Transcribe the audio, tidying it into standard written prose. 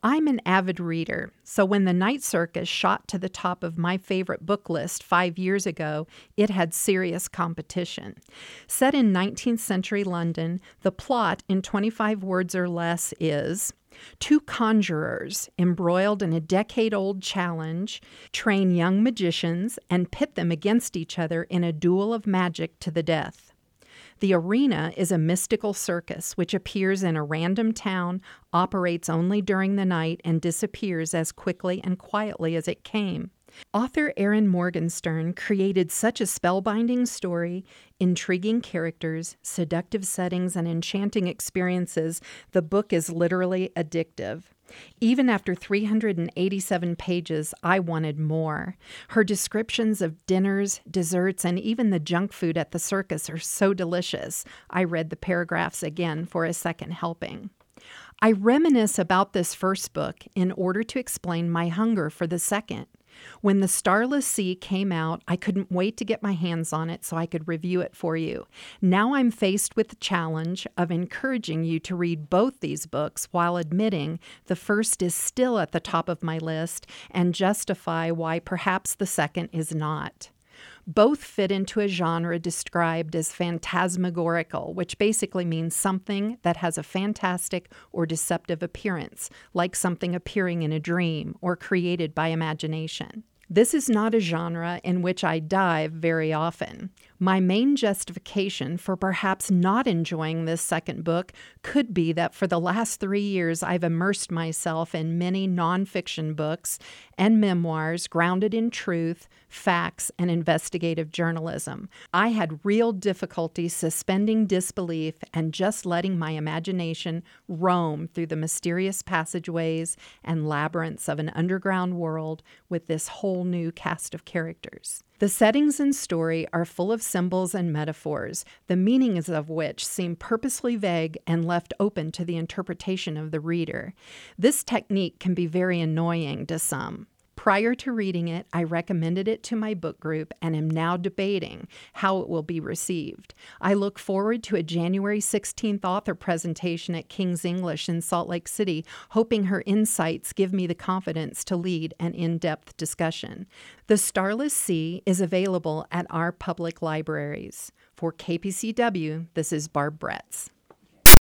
I'm an avid reader, so when The Night Circus shot to the top of my favorite book list 5 years ago, it had serious competition. Set in 19th century London, the plot in 25 words or less is: two conjurers, embroiled in a decade-old challenge, train young magicians and pit them against each other in a duel of magic to the death. The arena is a mystical circus which appears in a random town, operates only during the night, and disappears as quickly and quietly as it came. Author Erin Morgenstern created such a spellbinding story, intriguing characters, seductive settings, and enchanting experiences, the book is literally addictive. Even after 387 pages, I wanted more. Her descriptions of dinners, desserts, and even the junk food at the circus are so delicious. I read the paragraphs again for a second helping. I reminisce about this first book in order to explain my hunger for the second. When The Starless Sea came out, I couldn't wait to get my hands on it so I could review it for you. Now I'm faced with the challenge of encouraging you to read both these books while admitting the first is still at the top of my list and justify why perhaps the second is not. Both fit into a genre described as phantasmagorical, which basically means something that has a fantastic or deceptive appearance, like something appearing in a dream or created by imagination. This is not a genre in which I dive very often. My main justification for perhaps not enjoying this second book could be that for the last 3 years I've immersed myself in many nonfiction books and memoirs grounded in truth, facts, and investigative journalism. I had real difficulty suspending disbelief and just letting my imagination roam through the mysterious passageways and labyrinths of an underground world with this whole new cast of characters. The settings and story are full of symbols and metaphors, the meanings of which seem purposely vague and left open to the interpretation of the reader. This technique can be very annoying to some. Prior to reading it, I recommended it to my book group and am now debating how it will be received. I look forward to a January 16th author presentation at King's English in Salt Lake City, hoping her insights give me the confidence to lead an in-depth discussion. The Starless Sea is available at our public libraries. For KPCW, this is Barb Bretz.